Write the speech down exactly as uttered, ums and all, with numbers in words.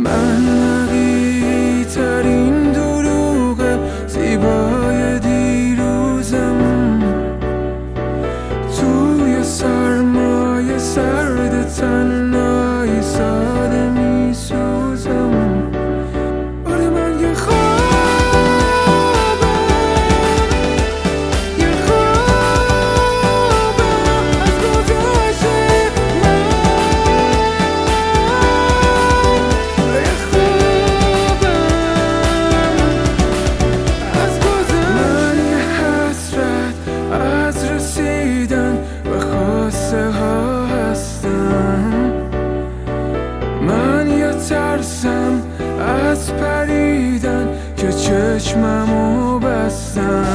من نقی ترین دروغ زیبای دیروزم، توی سرمایه سرد تنهایی ساده می سوزم. آره من یه خوابم، یه خوابم از گذشته من، یه خوابم از گذشته من، یه حسرت از رسیدن به خواسته ها هستم. من یه ترسم از پریدن که چشممو بستم.